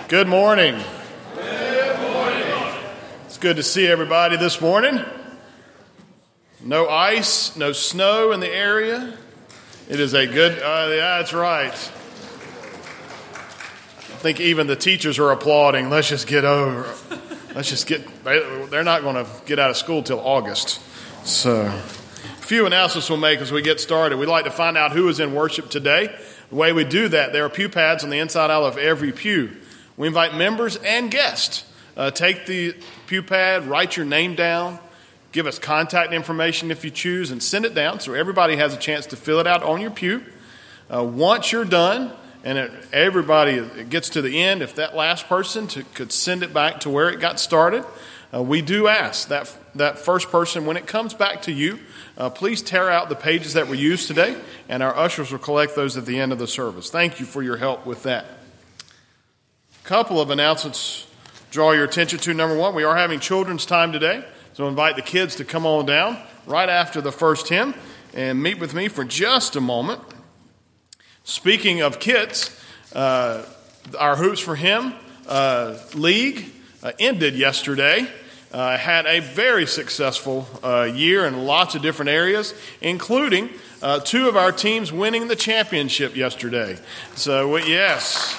Good morning. Good morning. It's good to see everybody this morning. No ice, no snow in the area. It is a good, yeah, that's right. I think even the teachers are applauding. Let's just get over. They're not going to get out of school till August. So, a few announcements we'll make as we get started. We'd like to find out who is in worship today. The way we do that, there are pew pads on the inside out of every pew. We invite members and guests. Take the pew pad, write your name down, give us contact information if you choose, and send it down so everybody has a chance to fill it out on your pew. Once you're done, and everybody gets to the end, if that last person could send it back to where it got started, we do ask that first person, when it comes back to you, please tear out the pages that were used today, and our ushers will collect those at the end of the service. Thank you for your help with that. Couple of announcements draw your attention to. Number one, we are having children's time today, so invite the kids to come on down right after the first hymn and meet with me for just a moment. Speaking of kids, our Hoops for Him league ended yesterday. Had a very successful year in lots of different areas, including two of our teams winning the championship yesterday. So, yes.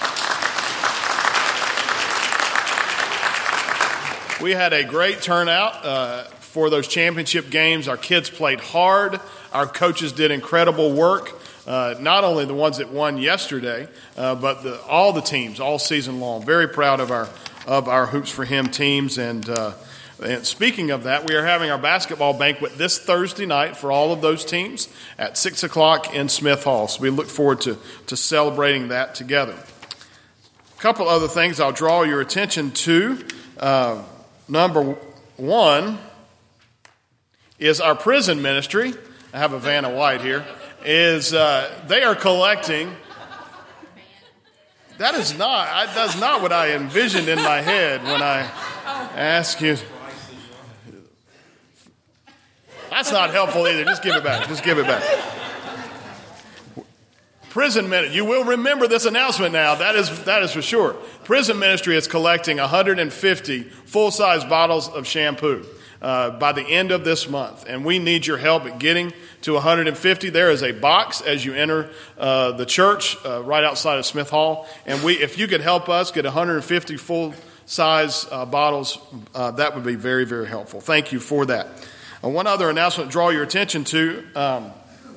We had a great turnout for those championship games. Our kids played hard. Our coaches did incredible work. Not only the ones that won yesterday, but all the teams all season long. Very proud of our Hoops for Him teams. And speaking of that, we are having our basketball banquet this Thursday night for all of those teams at 6 o'clock in Smith Hall. So we look forward to celebrating that together. A couple other things I'll draw your attention to. Number one is our prison ministry. I have a Vanna White here. They are collecting. That's not what I envisioned in my head when I asked you. That's not helpful either. Just give it back. Prison ministry. You will remember this announcement now. That is for sure. Prison ministry is collecting 150 full-size bottles of shampoo by the end of this month, and we need your help at getting to 150. There is a box as you enter the church right outside of Smith Hall, and if you could help us get 150 full-size bottles, that would be very, very helpful. Thank you for that. One other announcement to draw your attention to.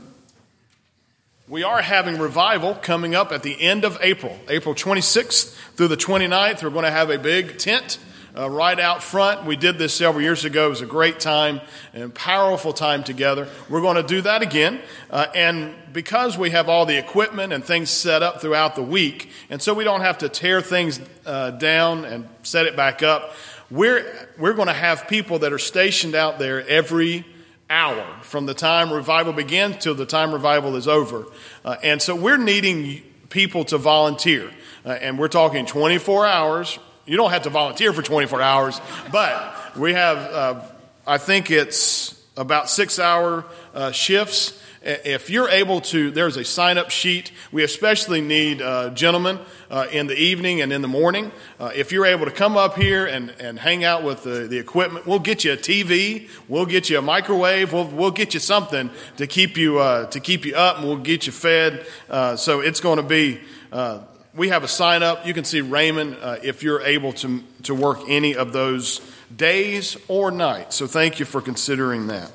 We are having revival coming up at the end of April 26th through the 29th. We're going to have a big tent right out front. We did this several years ago. It was a great time and powerful time together. We're going to do that again. And because we have all the equipment and things set up throughout the week, and so we don't have to tear things down and set it back up, we're going to have people that are stationed out there every hour from the time revival begins till the time revival is over. And so we're needing people to volunteer. And we're talking 24 hours. You don't have to volunteer for 24 hours, but we have, I think it's about 6-hour shifts. If you're able to, there's a sign-up sheet. We especially need gentlemen in the evening and in the morning. If you're able to come up here and hang out with the equipment, we'll get you a TV, we'll get you a microwave, we'll get you something to keep you up, and we'll get you fed. So it's going to be. We have a sign-up. You can see Raymond if you're able to work any of those days or nights. So thank you for considering that.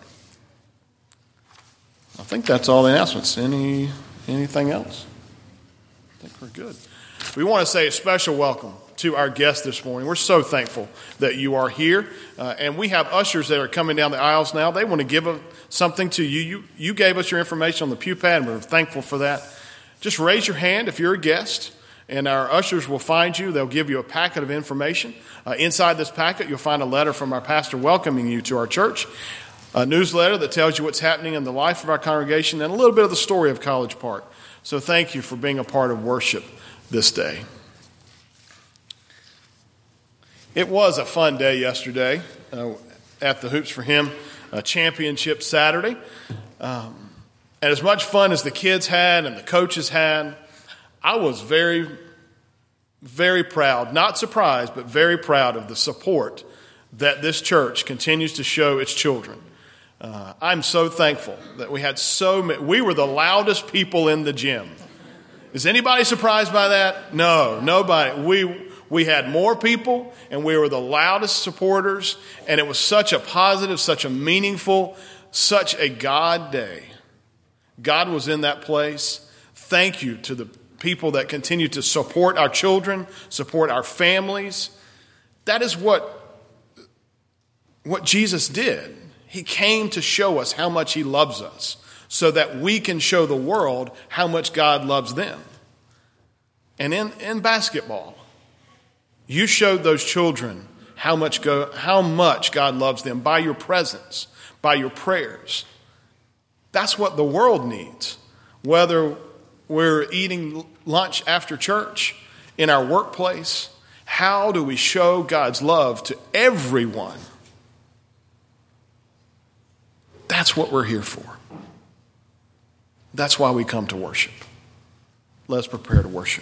I think that's all the announcements. Anything else? I think we're good. We want to say a special welcome to our guests this morning. We're so thankful that you are here. And we have ushers that are coming down the aisles now. They want to give something to you. You gave us your information on the pew pad, and we're thankful for that. Just raise your hand if you're a guest, and our ushers will find you. They'll give you a packet of information. Inside this packet, you'll find a letter from our pastor welcoming you to our church. A newsletter that tells you what's happening in the life of our congregation and a little bit of the story of College Park. So thank you for being a part of worship this day. It was a fun day yesterday at the Hoops for Him Championship Saturday. And as much fun as the kids had and the coaches had, I was very very proud, not surprised, but very proud of the support that this church continues to show its children. I'm so thankful that we had so many. We were the loudest people in the gym. Is anybody surprised by that? No, nobody. We had more people, and we were the loudest supporters, and it was such a positive, such a meaningful, such a God day. God was in that place. Thank you to the people that continue to support our children, support our families. That is what Jesus did. He came to show us how much he loves us so that we can show the world how much God loves them. And in basketball, you showed those children how much God loves them by your presence, by your prayers. That's what the world needs. Whether we're eating lunch after church, in our workplace, how do we show God's love to everyone? That's what we're here for. That's why we come to worship. Let's prepare to worship.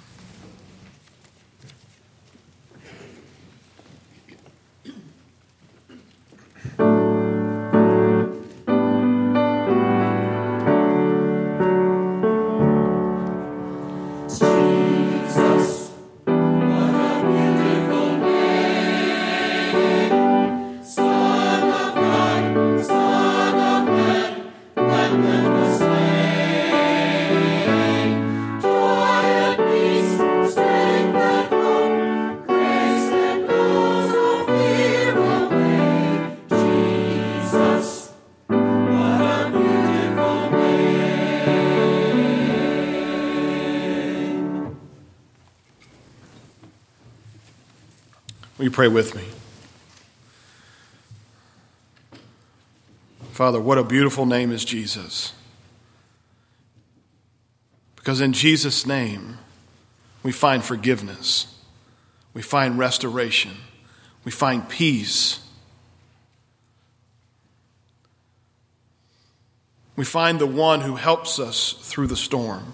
Will you pray with me? Father, what a beautiful name is Jesus. Because in Jesus' name, we find forgiveness. We find restoration. We find peace. We find the one who helps us through the storm.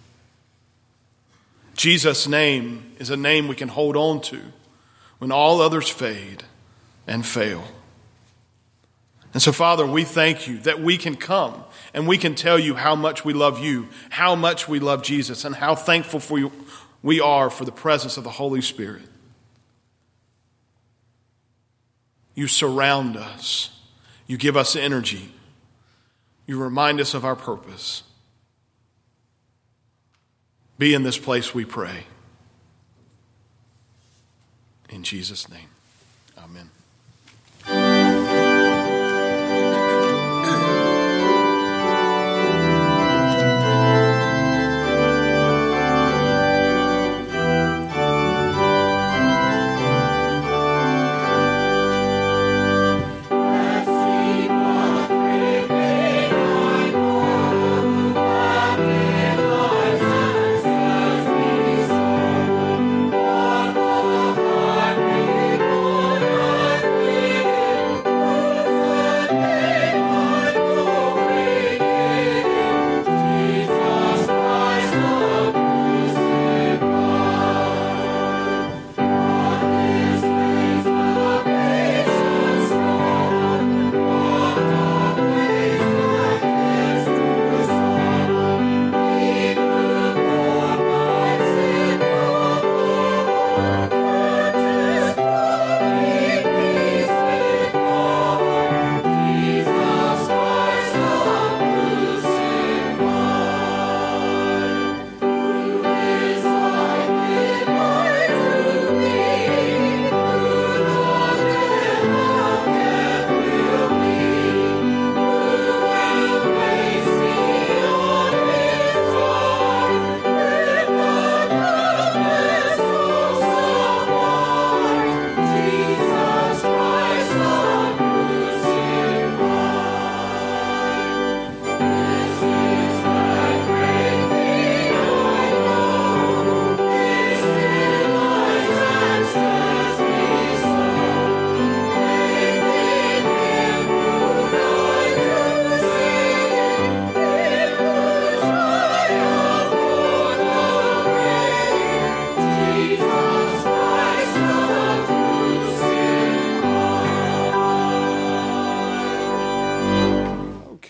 Jesus' name is a name we can hold on to when all others fade and fail. And so, Father, we thank you that we can come and we can tell you how much we love you, how much we love Jesus, and how thankful we are for the presence of the Holy Spirit. You surround us. You give us energy. You remind us of our purpose. Be in this place, we pray. In Jesus' name, amen.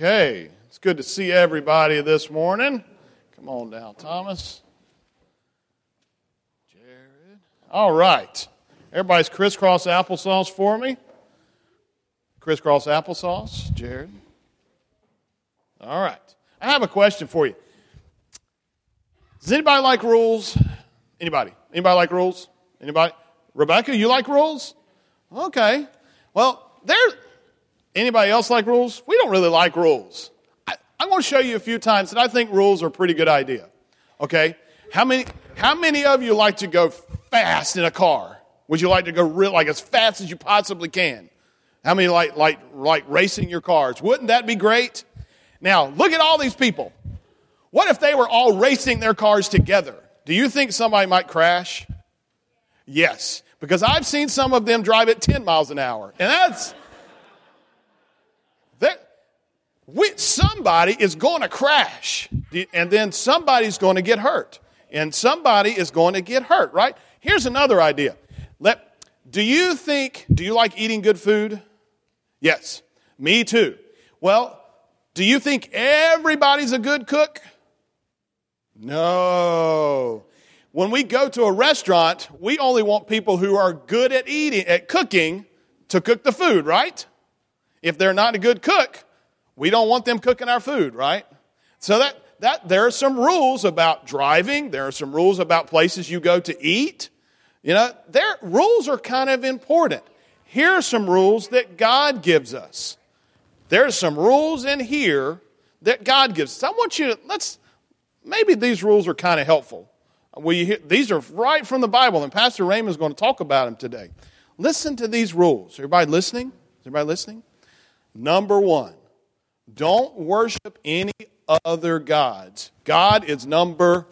Okay, it's good to see everybody this morning. Come on down, Thomas. Jared. All right. Everybody's crisscross applesauce for me. Crisscross applesauce, Jared. All right. I have a question for you. Does anybody like rules? Anybody? Anybody like rules? Anybody? Rebecca, you like rules? Okay. Well, anybody else like rules? We don't really like rules. I'm going to show you a few times that I think rules are a pretty good idea. Okay? How many of you like to go fast in a car? Would you like to go like as fast as you possibly can? How many like racing your cars? Wouldn't that be great? Now, look at all these people. What if they were all racing their cars together? Do you think somebody might crash? Yes, because I've seen some of them drive at 10 miles an hour. And somebody is going to crash. And then somebody's going to get hurt. And somebody is going to get hurt, right? Here's another idea. Do you like eating good food? Yes, me too. Well, do you think everybody's a good cook? No. When we go to a restaurant, we only want people who are good at cooking to cook the food, right? If they're not a good cook, we don't want them cooking our food, right? So that there are some rules about driving. There are some rules about places you go to eat. You know, rules are kind of important. Here are some rules that God gives us. There's some rules in here that God gives us. I want you to, maybe these rules are kind of helpful. These are right from the Bible, and Pastor Raymond is going to talk about them today. Listen to these rules. Everybody listening? Is everybody listening? Number 1, don't worship any other gods. God is number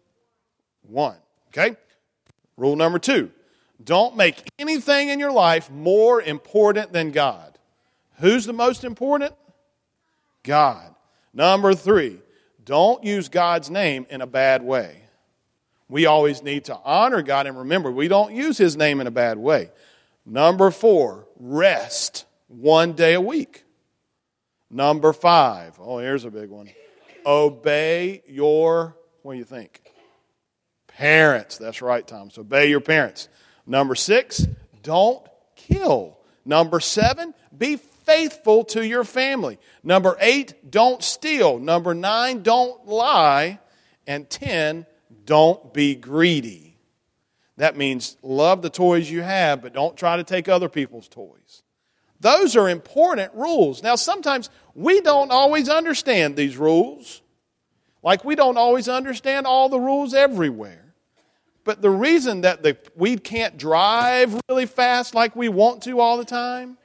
1. Okay? Rule number 2, don't make anything in your life more important than God. Who's the most important? God. Number 3, don't use God's name in a bad way. We always need to honor God, and remember, we don't use His name in a bad way. Number 4, rest 1 day a week. Number 5, here's a big one. Obey your, what do you think? Parents. That's right, Thomas. Obey your parents. Number 6, don't kill. Number 7, be faithful to your family. Number 8, don't steal. Number 9, don't lie. And 10, don't be greedy. That means love the toys you have, but don't try to take other people's toys. Those are important rules. Now, sometimes we don't always understand these rules. Like we don't always understand all the rules everywhere. But the reason that we can't drive really fast like we want to all the time,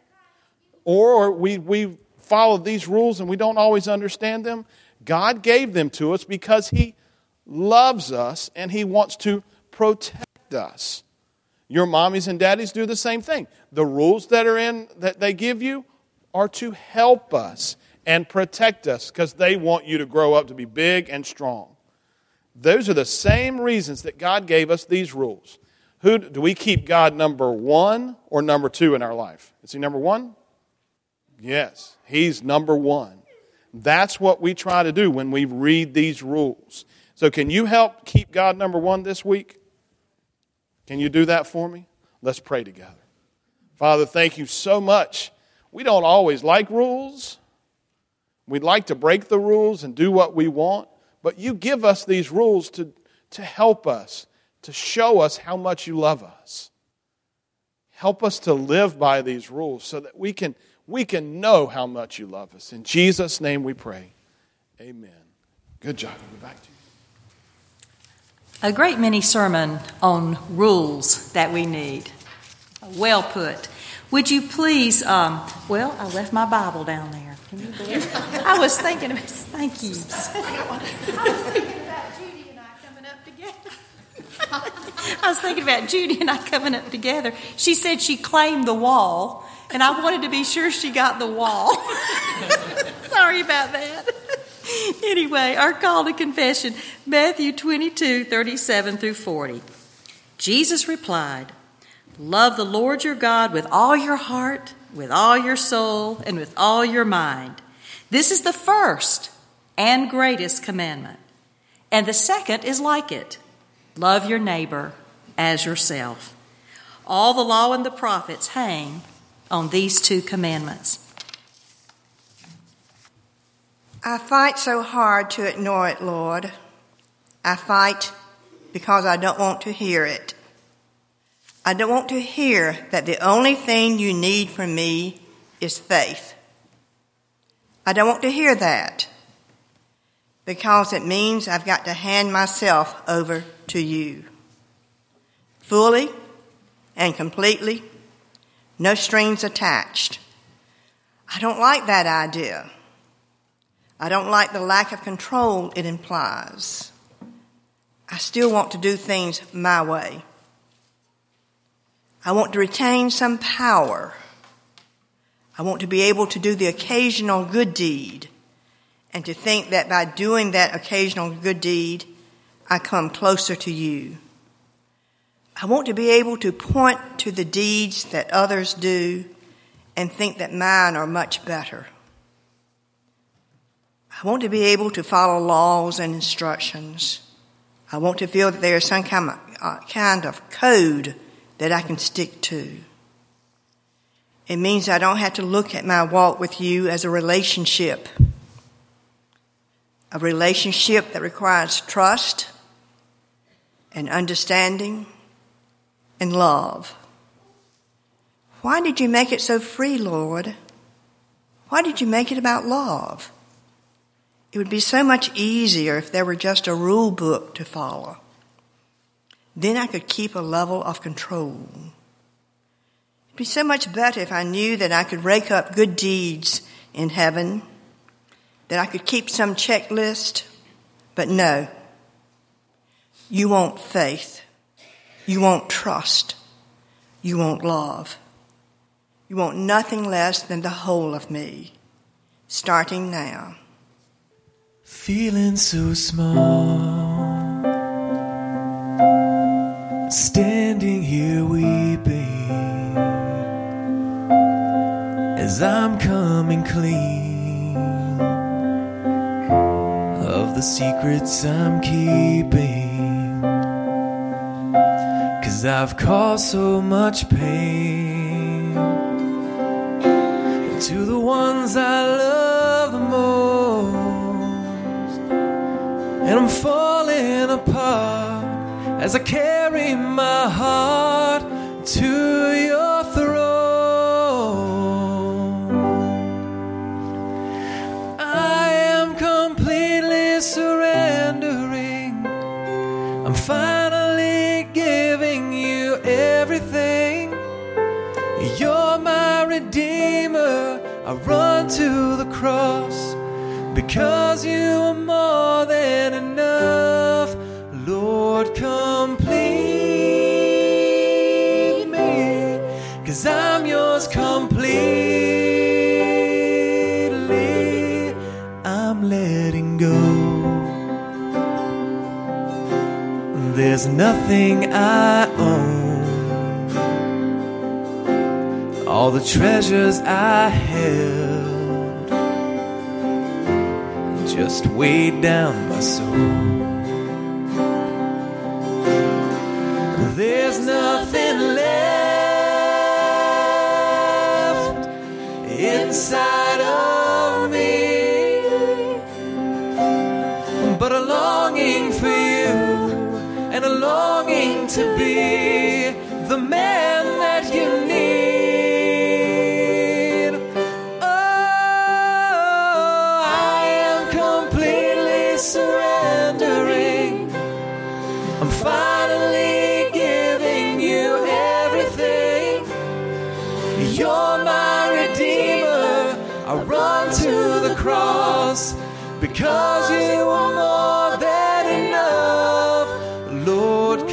or we follow these rules and we don't always understand them, God gave them to us because He loves us and He wants to protect us. Your mommies and daddies do the same thing. The rules that they give you are to help us and protect us because they want you to grow up to be big and strong. Those are the same reasons that God gave us these rules. Do we keep God number 1 or number 2 in our life? Is He number 1? Yes, He's number 1. That's what we try to do when we read these rules. So can you help keep God number 1 this week? Can you do that for me? Let's pray together. Father, thank you so much. We don't always like rules. We'd like to break the rules and do what we want. But you give us these rules to help us, to show us how much you love us. Help us to live by these rules so that we can know how much you love us. In Jesus' name we pray. Amen. Good job. We'll be back to you. A great mini sermon on rules that we need. Well put. Would you please, I left my Bible down there. Can you believe it? I was thinking about, thank you. I was thinking about Judy and I coming up together. I was thinking about Judy and I coming up together. She said she claimed the wall, and I wanted to be sure she got the wall. Sorry about that. Anyway, our call to confession, Matthew 22:37-40. Jesus replied, "Love the Lord your God with all your heart, with all your soul, and with all your mind. This is the first and greatest commandment. And the second is like it. Love your neighbor as yourself. All the law and the prophets hang on these two commandments. I fight so hard to ignore it, Lord. I fight because I don't want to hear it. I don't want to hear that the only thing you need from me is faith. I don't want to hear that because it means I've got to hand myself over to you. Fully and completely, no strings attached. I don't like that idea. I don't like the lack of control it implies. I still want to do things my way. I want to retain some power. I want to be able to do the occasional good deed and to think that by doing that occasional good deed, I come closer to you. I want to be able to point to the deeds that others do and think that mine are much better. I want to be able to follow laws and instructions. I want to feel that there is some kind of code that I can stick to. It means I don't have to look at my walk with you as a relationship that requires trust and understanding and love. Why did you make it so free, Lord? Why did you make it about love? It would be so much easier if there were just a rule book to follow. Then I could keep a level of control. It'd be so much better if I knew that I could rake up good deeds in heaven, that I could keep some checklist. But no, you want faith. You want trust. You want love. You want nothing less than the whole of me, starting now. Feeling so small, standing here weeping as I'm coming clean of the secrets I'm keeping, 'cause I've caused so much pain to the ones I love the most. And I'm falling apart as I carry my heart to your throne. I am completely surrendering. I'm finally giving you everything. You're my Redeemer. I run to the cross because you are more than enough. Lord, complete me, 'cause I'm yours completely. I'm letting go. There's nothing I own. All the treasures I held just weighed down my soul. There's nothing left inside of me but a longing for you and a longing to be the man that you need. Surrendering, I'm finally giving you everything. You're my Redeemer. I run to the cross because you are more than enough. Lord,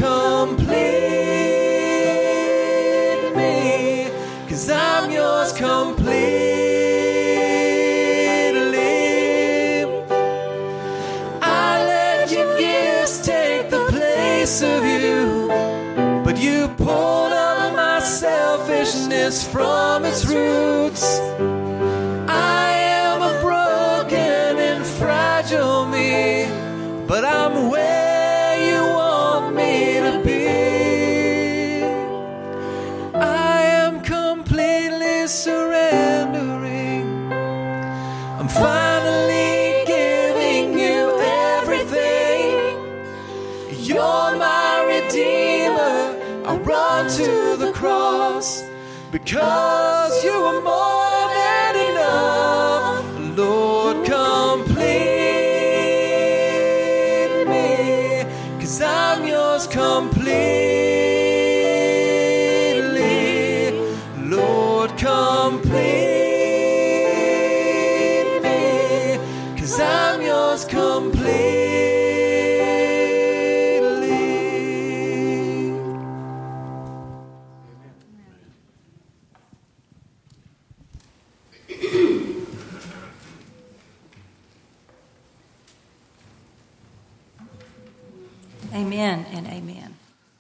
complete me, 'cause I'm yours completely. Of you, but you pulled up my selfishness from its roots. I am a brother but I'm where you want me to be. I am completely surrendering. I'm finally giving you everything. You're my Redeemer. I run to the cross because you are more than enough. Lord, complete me, 'cause I'm yours completely. Lord, complete me, 'cause I'm yours completely. Amen and amen.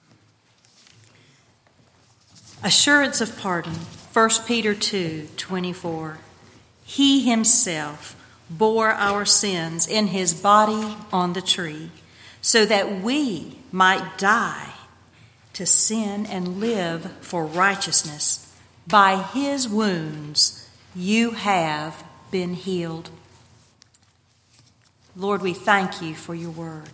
Assurance of pardon, 1 Peter 2:24. He himself bore our sins in his body on the tree, so that we might die to sin and live for righteousness. By his wounds you have been healed. Lord, we thank you for your word.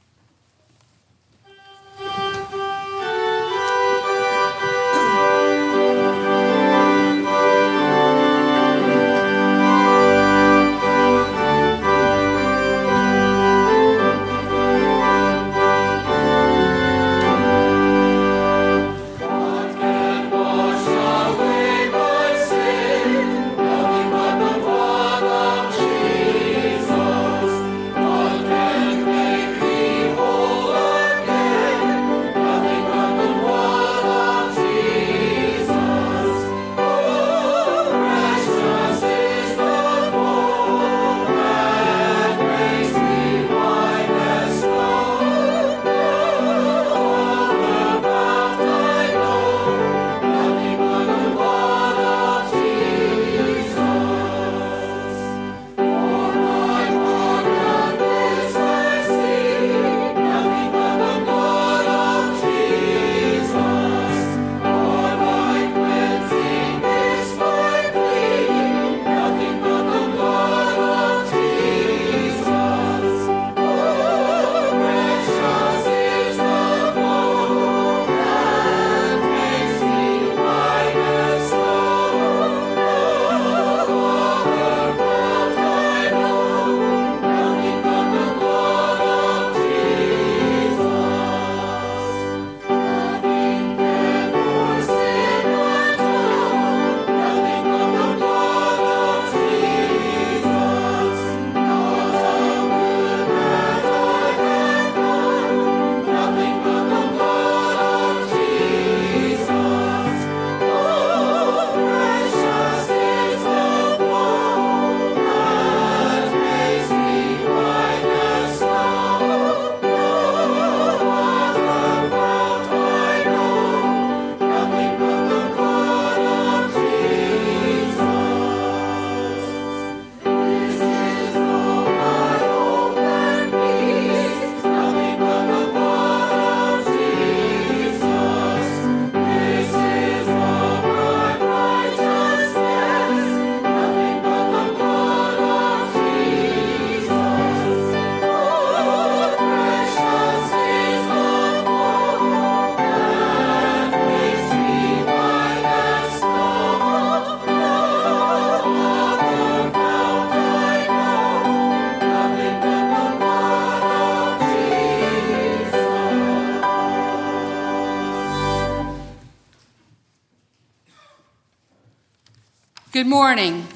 Good morning.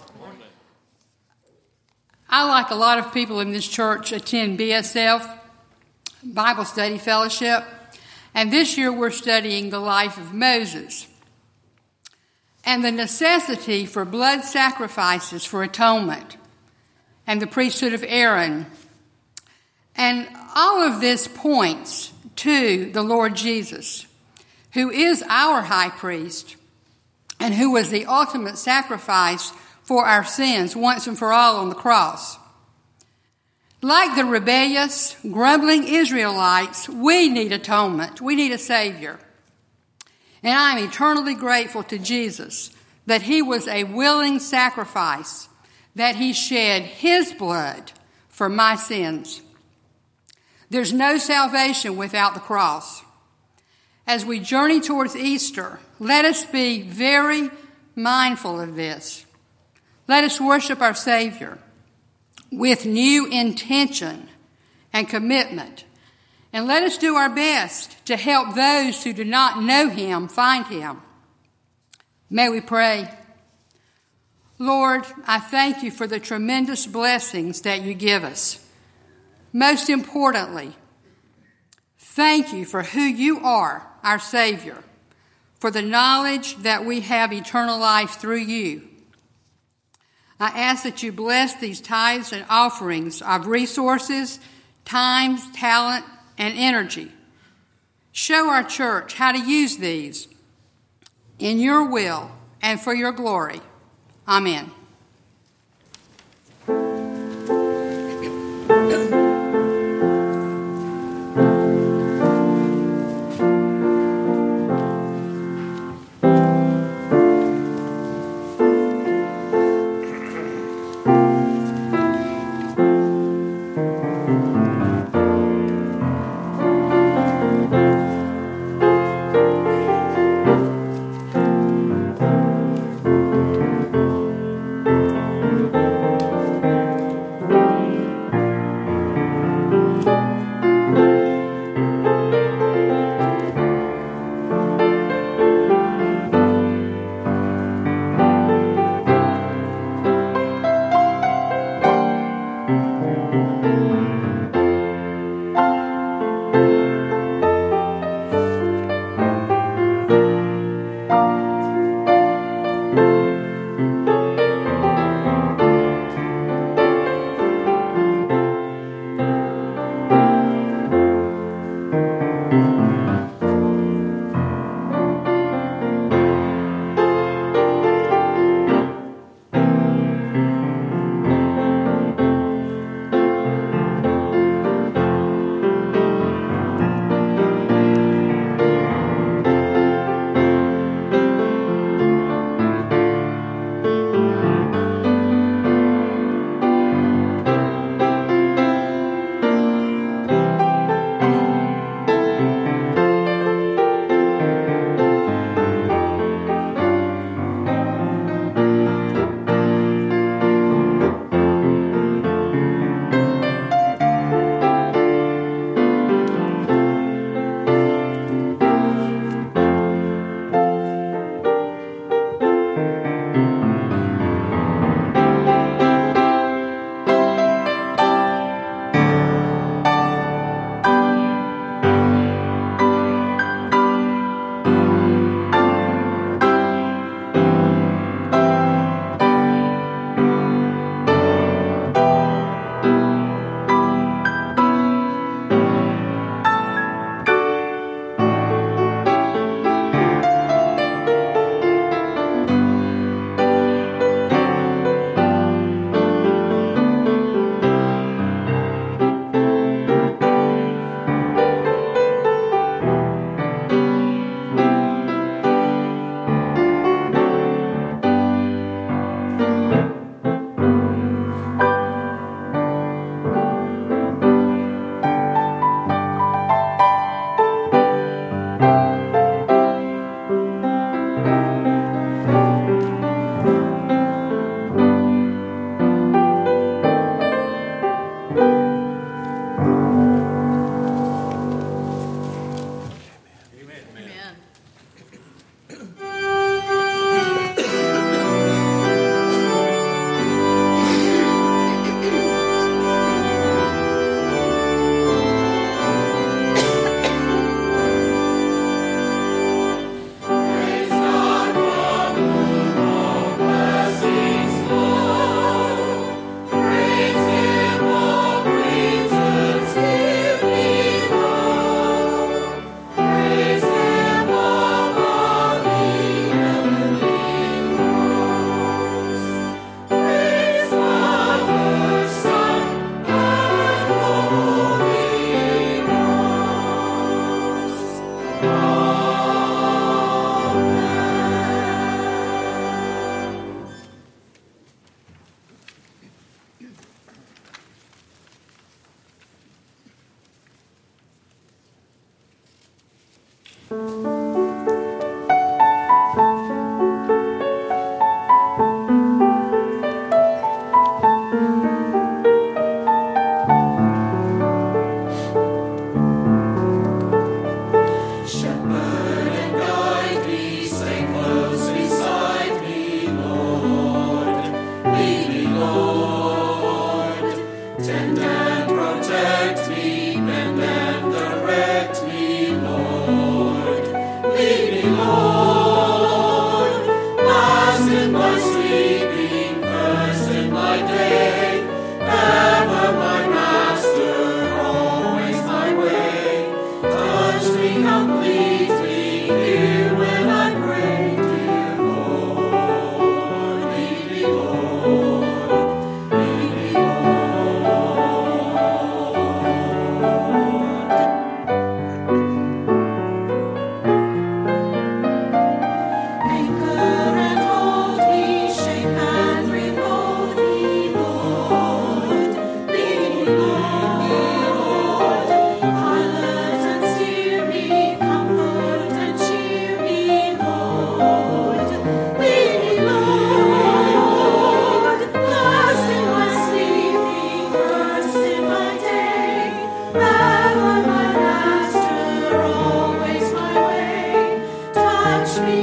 I, like a lot of people in this church, attend BSF, Bible Study Fellowship, and this year we're studying the life of Moses and the necessity for blood sacrifices for atonement and the priesthood of Aaron. And all of this points to the Lord Jesus, who is our high priest and who was the ultimate sacrifice for our sins once and for all on the cross. Like the rebellious, grumbling Israelites, we need atonement. We need a Savior. And I am eternally grateful to Jesus that he was a willing sacrifice, that he shed his blood for my sins. There's no salvation without the cross. As we journey towards Easter, let us be very mindful of this. Let us worship our Savior with new intention and commitment. And let us do our best to help those who do not know him find him. May we pray. Lord, I thank you for the tremendous blessings that you give us. Most importantly, thank you for who you are, our Savior, for the knowledge that we have eternal life through you. I ask that you bless these tithes and offerings of resources, time, talent, and energy. Show our church how to use these in your will and for your glory. Amen.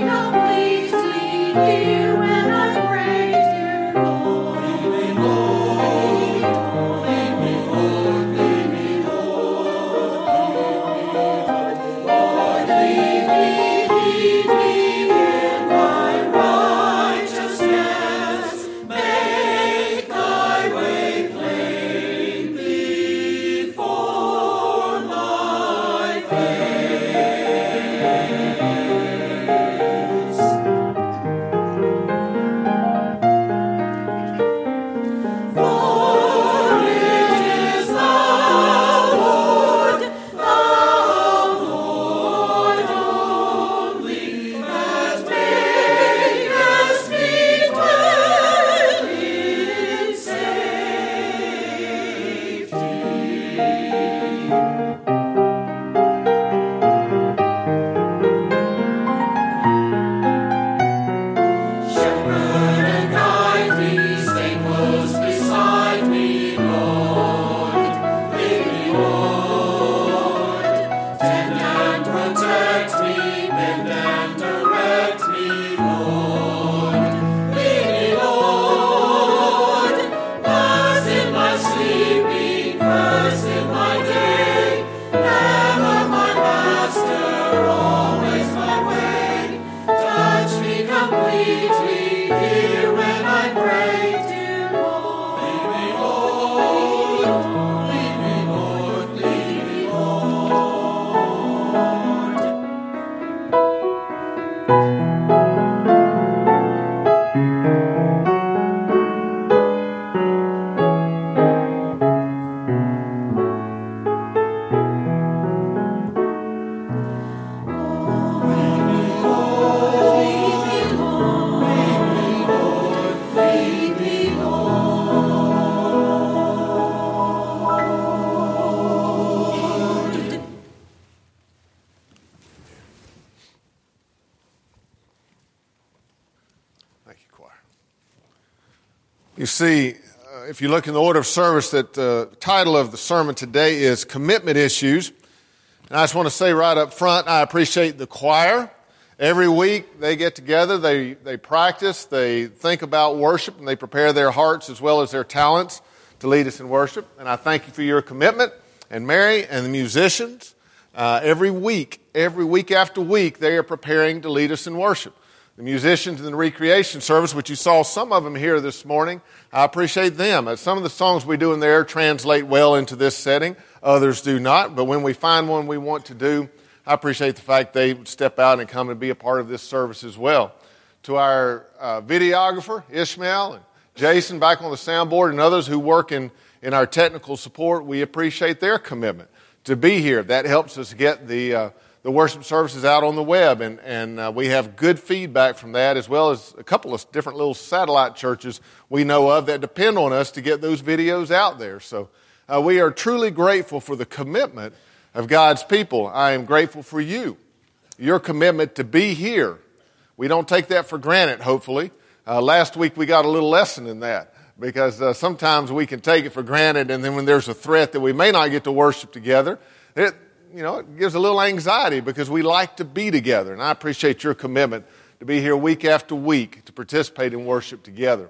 You see, if you look in the order of service, that the title of the sermon today is Commitment Issues. And I just want to say right up front, I appreciate the choir. Every week they get together, they practice, they think about worship, and they prepare their hearts as well as their talents to lead us in worship. And I thank you for your commitment. And Mary and the musicians, every week after week, they are preparing to lead us in worship. The musicians in the recreation service, which you saw some of them here this morning, I appreciate them. Some of the songs we do in there translate well into this setting. Others do not. But when we find one we want to do, I appreciate the fact they step out and come and be a part of this service as well. To our videographer, Ishmael, and Jason back on the soundboard, and others who work in our technical support, we appreciate their commitment to be here. That helps us get the worship services out on the web, and we have good feedback from that, as well as a couple of different little satellite churches we know of that depend on us to get those videos out there. So we are truly grateful for the commitment of God's people. I am grateful for you, your commitment to be here. We don't take that for granted, hopefully. Last week we got a little lesson in that, because sometimes we can take it for granted, and then when there's a threat that we may not get to worship together, it gives a little anxiety, because we like to be together. And I appreciate your commitment to be here week after week to participate in worship together.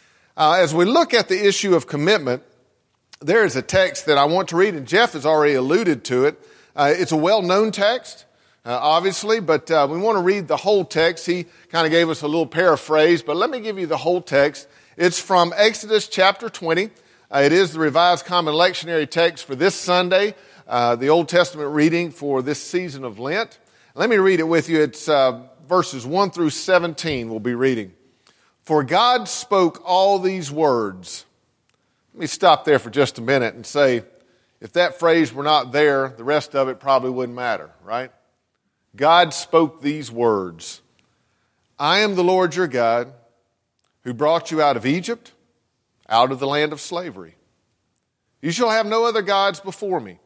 As we look at the issue of commitment, there is a text that I want to read, and Jeff has already alluded to it. It's a well-known text, obviously, but we want to read the whole text. He kind of gave us a little paraphrase, but let me give you the whole text. It's from Exodus chapter 20. It is the Revised Common Lectionary text for this Sunday, the Old Testament reading for this season of Lent. Let me read it with you. It's verses 1 through 17 we'll be reading. For God spoke all these words. Let me stop there for just a minute and say, if that phrase were not there, the rest of it probably wouldn't matter, right? God spoke these words. I am the Lord your God, who brought you out of Egypt, out of the land of slavery. You shall have no other gods before me.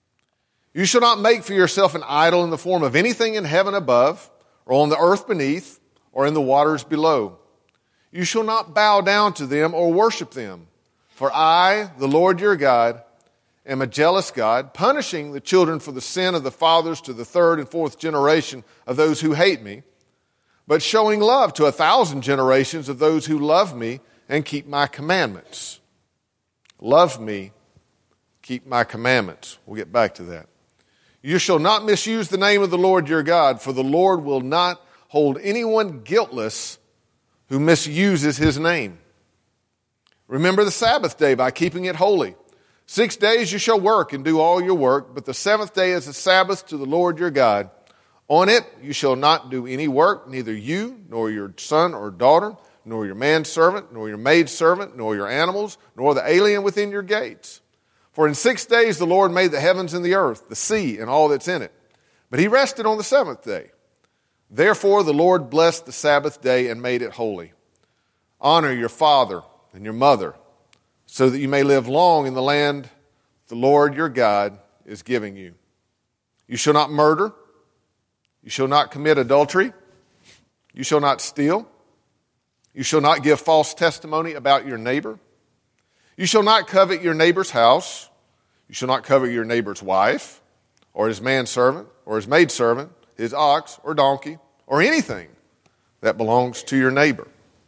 You shall not make for yourself an idol in the form of anything in heaven above, or on the earth beneath, or in the waters below. You shall not bow down to them or worship them. For I, the Lord your God, am a jealous God, punishing the children for the sin of the fathers to the third and fourth generation of those who hate me, but showing love to 1,000 generations of those who love me and keep my commandments. Love me, keep my commandments. We'll get back to that. You shall not misuse the name of the Lord your God, for the Lord will not hold anyone guiltless who misuses his name. Remember the Sabbath day by keeping it holy. 6 days you shall work and do all your work, but the seventh day is a Sabbath to the Lord your God. On it you shall not do any work, neither you, nor your son or daughter, nor your manservant, nor your maidservant, nor your animals, nor the alien within your gates. For in 6 days the Lord made the heavens and the earth, the sea, and all that's in it. But he rested on the seventh day. Therefore the Lord blessed the Sabbath day and made it holy. Honor your father and your mother, so that you may live long in the land the Lord your God is giving you. You shall not murder. You shall not commit adultery. You shall not steal. You shall not give false testimony about your neighbor. You shall not covet your neighbor's house. You shall not covet your neighbor's wife, or his manservant, or his maidservant, his ox or donkey, or anything that belongs to your neighbor.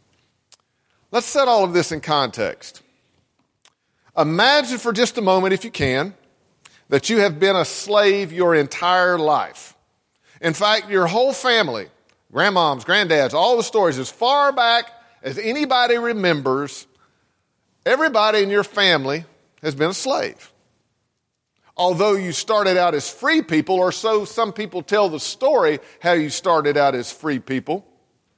Let's set all of this in context. Imagine for just a moment, if you can, that you have been a slave your entire life. In fact, your whole family, grandmoms, granddads, all the stories, as far back as anybody remembers, everybody in your family has been a slave. Although you started out as free people, or so some people tell the story how you started out as free people,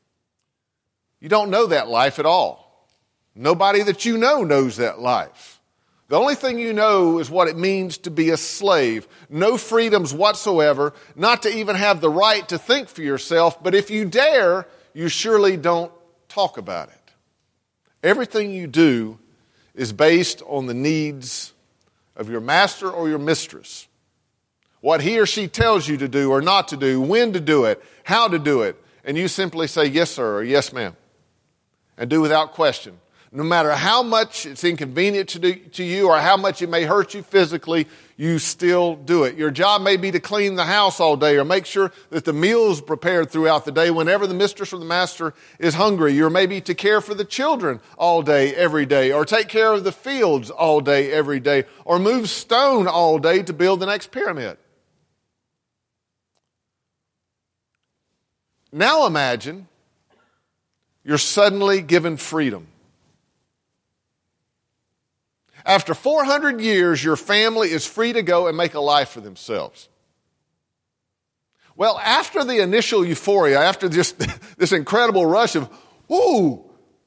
you don't know that life at all. Nobody that you know knows that life. The only thing you know is what it means to be a slave. No freedoms whatsoever, not to even have the right to think for yourself, but if you dare, you surely don't talk about it. Everything you do is based on the needs of your master or your mistress. What he or she tells you to do or not to do, when to do it, how to do it, and you simply say yes sir or yes ma'am, and do without question. No matter how much it's inconvenient to you or how much it may hurt you physically, you still do it. Your job may be to clean the house all day or make sure that the meals prepared throughout the day whenever the mistress or the master is hungry. Or maybe to care for the children all day, every day. Or take care of the fields all day, every day. Or move stone all day to build the next pyramid. Now imagine you're suddenly given freedom. After 400 years, your family is free to go and make a life for themselves. Well, after the initial euphoria, after just this incredible rush of, whoo,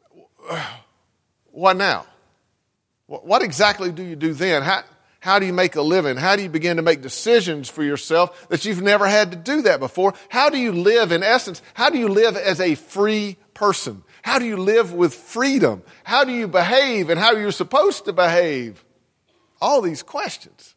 what now? What exactly do you do then? How do you make a living? How do you begin to make decisions for yourself that you've never had to do that before? How do you live, in essence, how do you live as a free person? How do you live with freedom? How do you behave and how you're supposed to behave? All these questions.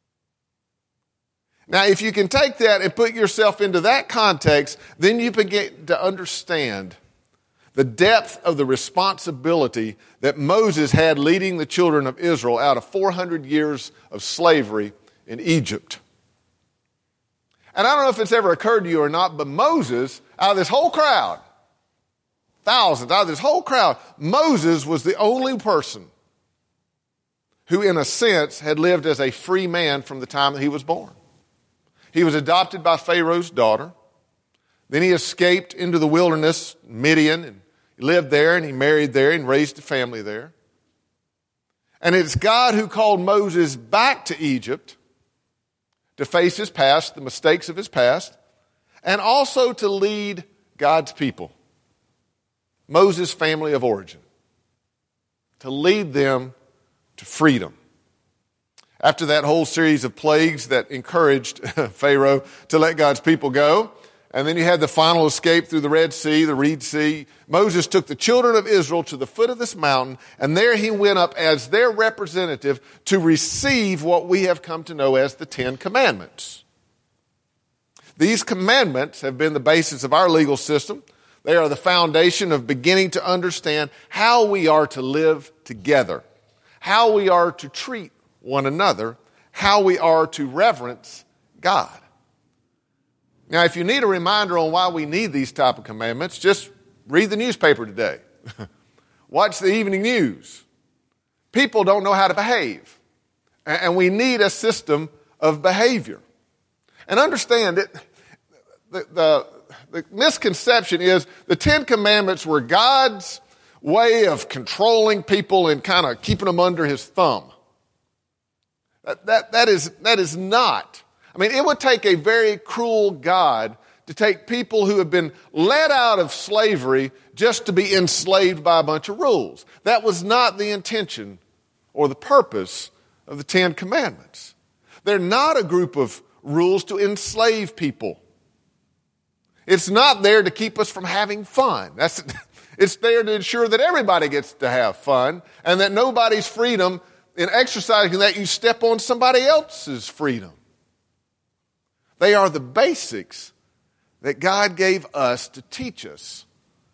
Now, if you can take that and put yourself into that context, then you begin to understand the depth of the responsibility that Moses had leading the children of Israel out of 400 years of slavery in Egypt. And I don't know if it's ever occurred to you or not, but Moses, out of this whole crowd, thousands, out of this whole crowd, Moses was the only person who, in a sense, had lived as a free man from the time that he was born. He was adopted by Pharaoh's daughter. Then he escaped into the wilderness, Midian, and he lived there, and he married there, and raised a family there. And it's God who called Moses back to Egypt to face his past, the mistakes of his past, and also to lead God's people. Moses' family of origin, to lead them to freedom. After that whole series of plagues that encouraged Pharaoh to let God's people go, and then you had the final escape through the Red Sea, the Reed Sea, Moses took the children of Israel to the foot of this mountain, and there he went up as their representative to receive what we have come to know as the Ten Commandments. These commandments have been the basis of our legal system. They are the foundation of beginning to understand how we are to live together, how we are to treat one another, how we are to reverence God. Now, if you need a reminder on why we need these type of commandments, just read the newspaper today. Watch the evening news. People don't know how to behave. And we need a system of behavior. And understand it, the misconception is the Ten Commandments were God's way of controlling people and kind of keeping them under his thumb. That is not. I mean, it would take a very cruel God to take people who have been let out of slavery just to be enslaved by a bunch of rules. That was not the intention or the purpose of the Ten Commandments. They're not a group of rules to enslave people. It's not there to keep us from having fun. It's there to ensure that everybody gets to have fun and that nobody's freedom in exercising that you step on somebody else's freedom. They are the basics that God gave us to teach us.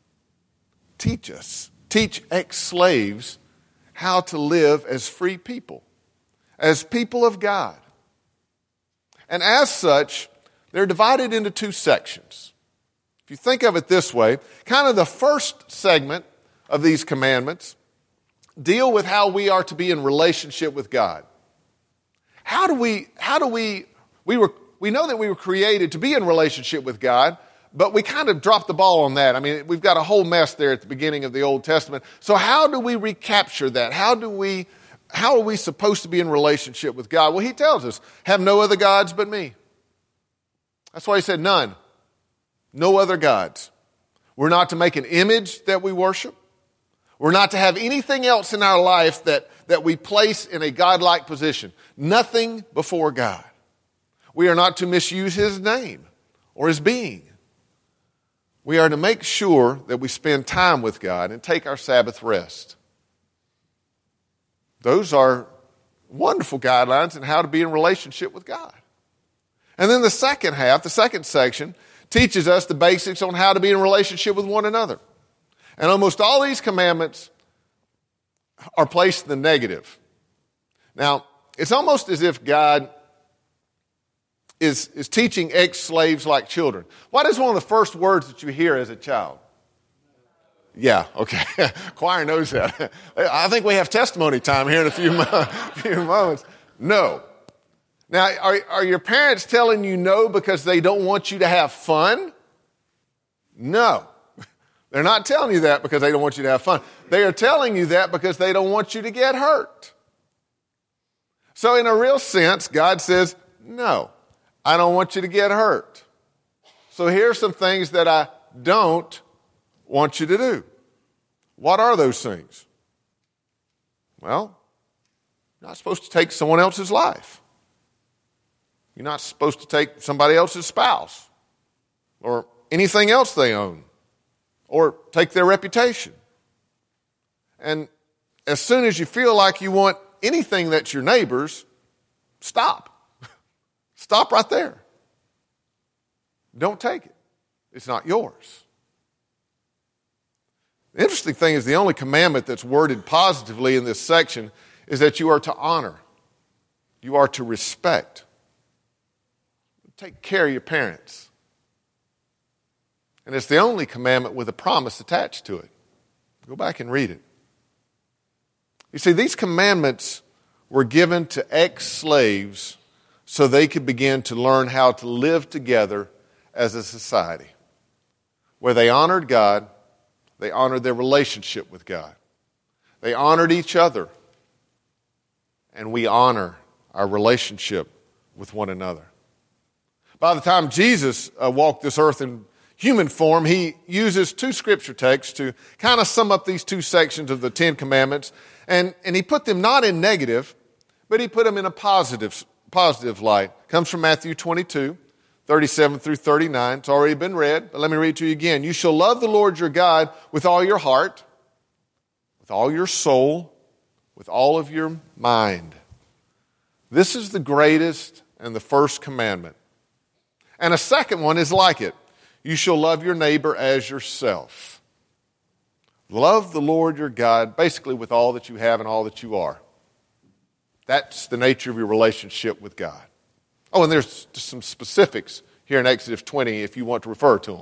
Teach ex-slaves how to live as free people, as people of God. And as such, they're divided into two sections. If you think of it this way, kind of the first segment of these commandments deal with how we are to be in relationship with God. We know that we were created to be in relationship with God, but we kind of dropped the ball on that. I mean, we've got a whole mess there at the beginning of the Old Testament. So how do we recapture that? How are we supposed to be in relationship with God? Well, he tells us, have no other gods but me. That's why he said none. No other gods. We're not to make an image that we worship. We're not to have anything else in our life that we place in a godlike position. Nothing before God. We are not to misuse his name or his being. We are to make sure that we spend time with God and take our Sabbath rest. Those are wonderful guidelines on how to be in relationship with God. And then the second half, the second section, teaches us the basics on how to be in relationship with one another. And almost all these commandments are placed in the negative. Now, it's almost as if God is teaching ex-slaves like children. What is one of the first words that you hear as a child? Yeah, okay. Choir knows that. I think we have testimony time here in a few moments. No. Now, are your parents telling you no because they don't want you to have fun? No. They're not telling you that because they don't want you to have fun. They are telling you that because they don't want you to get hurt. So in a real sense, God says, no, I don't want you to get hurt. So here's some things that I don't want you to do. What are those things? Well, you're not supposed to take someone else's life. You're not supposed to take somebody else's spouse or anything else they own or take their reputation. And as soon as you feel like you want anything that's your neighbor's, stop. Stop right there. Don't take it. It's not yours. The interesting thing is the only commandment that's worded positively in this section is that you are to honor. You are to respect. Take care of your parents. And it's the only commandment with a promise attached to it. Go back and read it. You see, these commandments were given to ex-slaves so they could begin to learn how to live together as a society. Where they honored God, they honored their relationship with God. They honored each other. And we honor our relationship with one another. By the time Jesus walked this earth in human form, he uses two scripture texts to kind of sum up these two sections of the Ten Commandments. And he put them not in negative, but he put them in a positive light. It comes from Matthew 22, 37 through 39. It's already been read, but let me read it to you again. You shall love the Lord your God with all your heart, with all your soul, with all of your mind. This is the greatest and the first commandment. And a second one is like it. You shall love your neighbor as yourself. Love the Lord your God, basically with all that you have and all that you are. That's the nature of your relationship with God. Oh, and there's just some specifics here in Exodus 20 if you want to refer to them.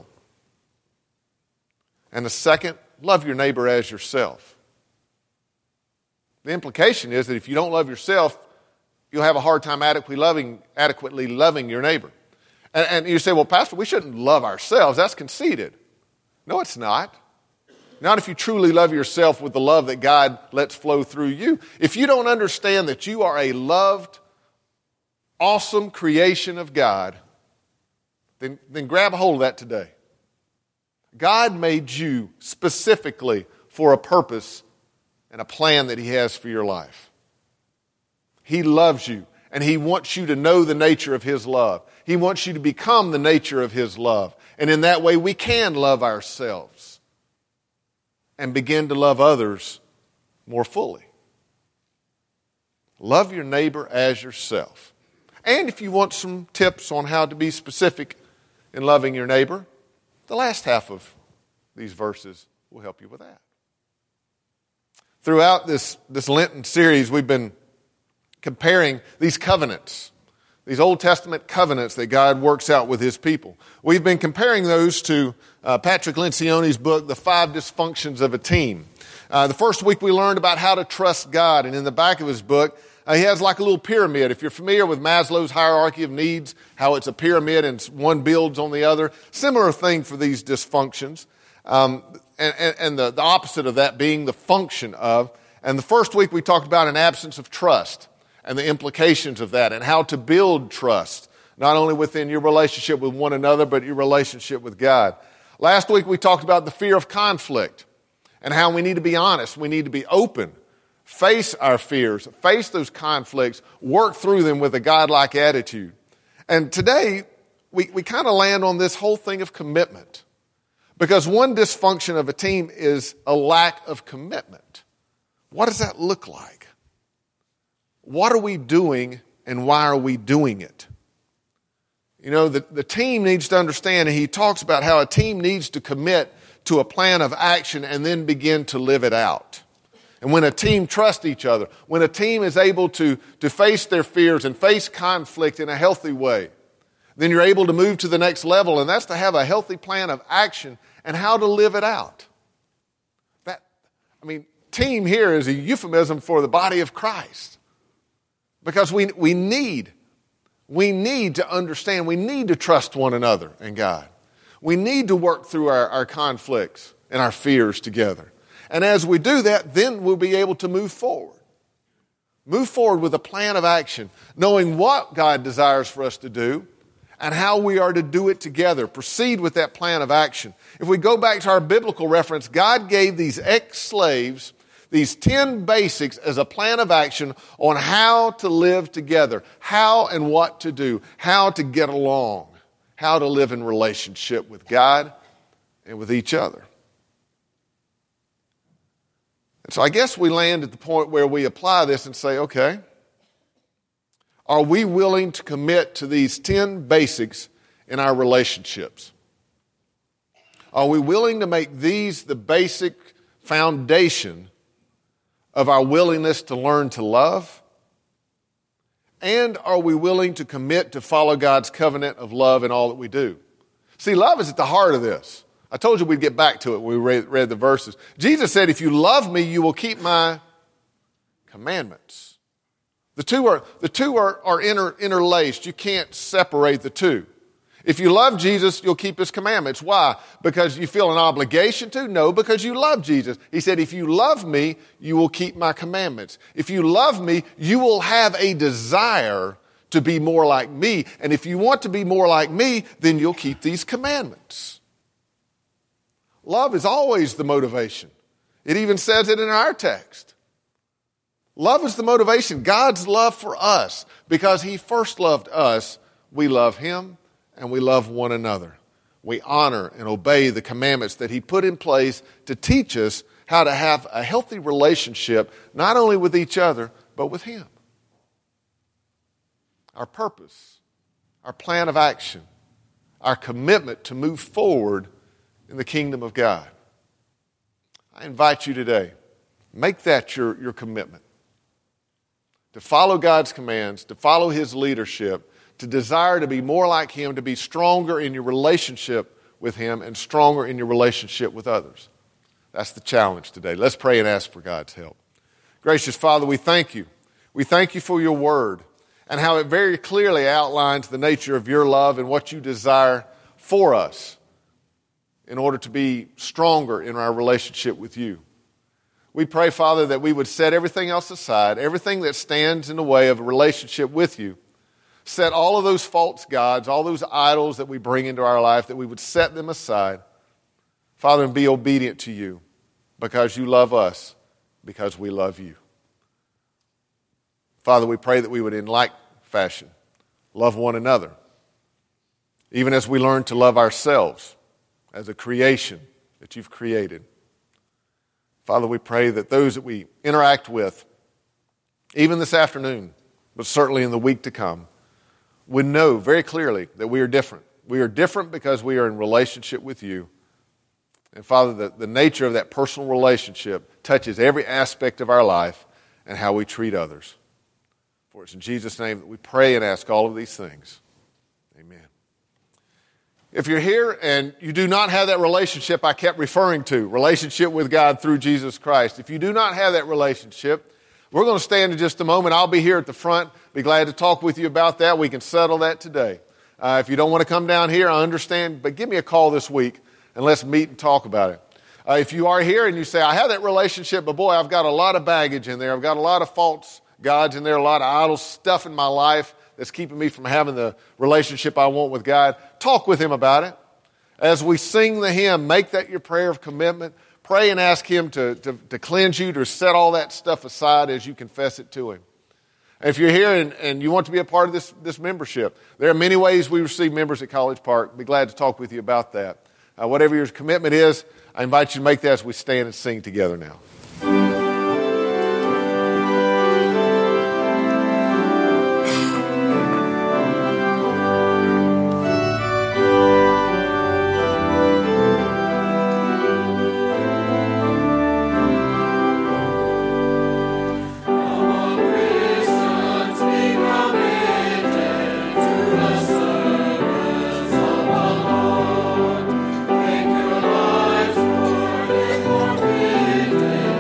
And the second, love your neighbor as yourself. The implication is that if you don't love yourself, you'll have a hard time adequately loving your neighbor. And you say, well, Pastor, we shouldn't love ourselves. That's conceited. No, it's not. Not if you truly love yourself with the love that God lets flow through you. If you don't understand that you are a loved, awesome creation of God, then grab a hold of that today. God made you specifically for a purpose and a plan that He has for your life. He loves you, and He wants you to know the nature of His love. He wants you to become the nature of His love. And in that way, we can love ourselves and begin to love others more fully. Love your neighbor as yourself. And if you want some tips on how to be specific in loving your neighbor, the last half of these verses will help you with that. Throughout this Lenten series, we've been comparing these covenants, these Old Testament covenants that God works out with His people. We've been comparing those to Patrick Lencioni's book, The 5 Dysfunctions of a Team. The first week we learned about how to trust God, and in the back of his book, he has like a little pyramid. If you're familiar with Maslow's hierarchy of needs, how it's a pyramid and one builds on the other, similar thing for these dysfunctions, and the opposite of that being the function of. And the first week we talked about an absence of trust and the implications of that and how to build trust, not only within your relationship with one another, but your relationship with God. Last week we talked about the fear of conflict and how we need to be honest, we need to be open, face our fears, face those conflicts, work through them with a God-like attitude. And today, we kind of land on this whole thing of commitment. Because one dysfunction of a team is a lack of commitment. What does that look like? What are we doing and why are we doing it? You know, the team needs to understand, and he talks about how a team needs to commit to a plan of action and then begin to live it out. And when a team trusts each other, when a team is able to face their fears and face conflict in a healthy way, then you're able to move to the next level, and that's to have a healthy plan of action and how to live it out. Team here is a euphemism for the body of Christ. Because we need to understand, we need to trust one another and God. We need to work through our conflicts and our fears together. And as we do that, then we'll be able to move forward. Move forward with a plan of action, knowing what God desires for us to do and how we are to do it together. Proceed with that plan of action. If we go back to our biblical reference, God gave these ex-slaves these 10 basics as a plan of action on how to live together, how and what to do, how to get along, how to live in relationship with God and with each other. And so I guess we land at the point where we apply this and say, okay, are we willing to commit to these 10 basics in our relationships? Are we willing to make these the basic foundation of our willingness to learn to love? And are we willing to commit to follow God's covenant of love in all that we do? See, love is at the heart of this. I told you we'd get back to it when we read the verses. Jesus said, if you love me, you will keep my commandments. The two are interlaced. You can't separate the two. If you love Jesus, you'll keep His commandments. Why? Because you feel an obligation to? No, because you love Jesus. He said, if you love me, you will keep my commandments. If you love me, you will have a desire to be more like me. And if you want to be more like me, then you'll keep these commandments. Love is always the motivation. It even says it in our text. Love is the motivation. God's love for us. Because He first loved us, we love Him and we love one another. We honor and obey the commandments that He put in place to teach us how to have a healthy relationship, not only with each other, but with Him. Our purpose, our plan of action, our commitment to move forward in the kingdom of God. I invite you today, make that your commitment. To follow God's commands, to follow His leadership, to desire to be more like Him, to be stronger in your relationship with Him and stronger in your relationship with others. That's the challenge today. Let's pray and ask for God's help. Gracious Father, we thank you. We thank you for your word and how it very clearly outlines the nature of your love and what you desire for us in order to be stronger in our relationship with you. We pray, Father, that we would set everything else aside, everything that stands in the way of a relationship with you. Set all of those false gods, all those idols that we bring into our life, that we would set them aside, Father, and be obedient to you because you love us, because we love you. Father, we pray that we would in like fashion love one another, even as we learn to love ourselves as a creation that you've created. Father, we pray that those that we interact with, even this afternoon, but certainly in the week to come, would know very clearly that we are different. We are different because we are in relationship with you. And Father, the nature of that personal relationship touches every aspect of our life and how we treat others. For it's in Jesus' name that we pray and ask all of these things. Amen. If you're here and you do not have that relationship I kept referring to, relationship with God through Jesus Christ, if you do not have that relationship, we're going to stand in just a moment. I'll be here at the front. Be glad to talk with you about that. We can settle that today. If you don't want to come down here, I understand, but give me a call this week and let's meet and talk about it. If you are here and you say, I have that relationship, but boy, I've got a lot of baggage in there. I've got a lot of false gods in there, a lot of idol stuff in my life that's keeping me from having the relationship I want with God. Talk with Him about it. As we sing the hymn, make that your prayer of commitment. Pray and ask Him to cleanse you, to set all that stuff aside as you confess it to Him. And if you're here and you want to be a part of this membership, there are many ways we receive members at College Park. Be glad to talk with you about that. Whatever your commitment is, I invite you to make that as we stand and sing together now. Make your lives more and more fitted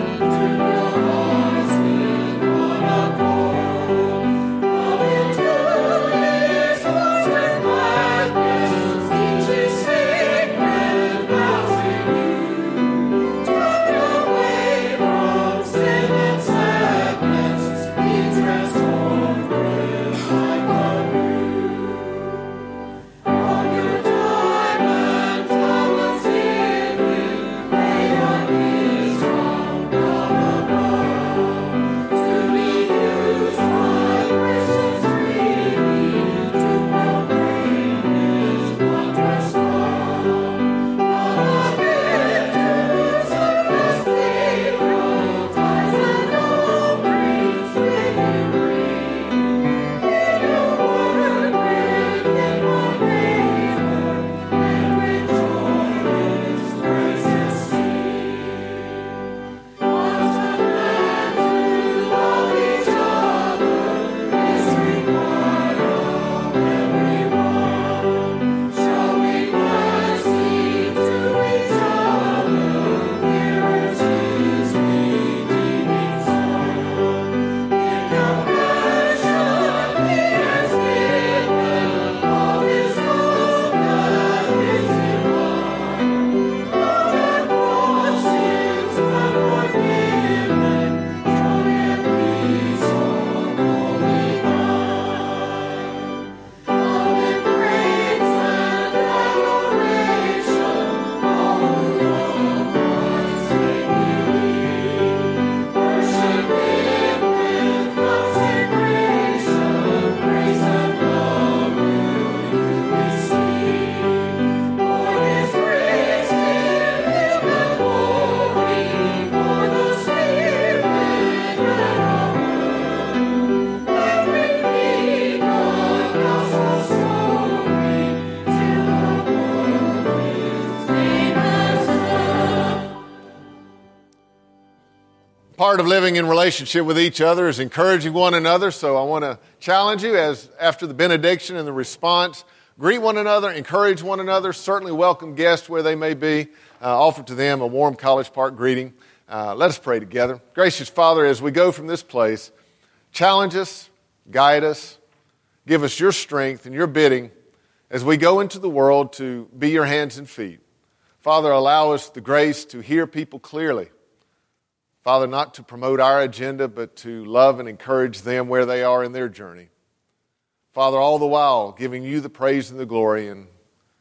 Part of living in relationship with each other is encouraging one another. So I want to challenge you as after the benediction and the response, greet one another, encourage one another, certainly welcome guests where they may be, offer to them a warm College Park greeting. Let us pray together. Gracious Father, as we go from this place, challenge us, guide us, give us your strength and your bidding as we go into the world to be your hands and feet. Father, allow us the grace to hear people clearly. Father, not to promote our agenda, but to love and encourage them where they are in their journey. Father, all the while giving you the praise and the glory and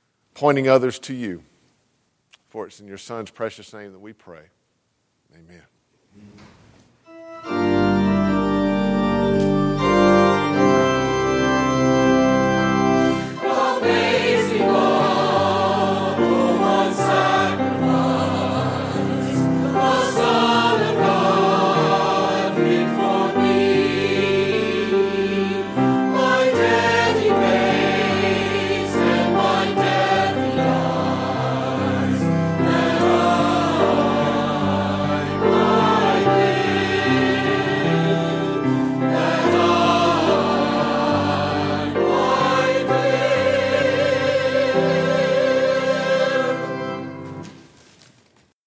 pointing others to you. For it's in your Son's precious name that we pray. Amen.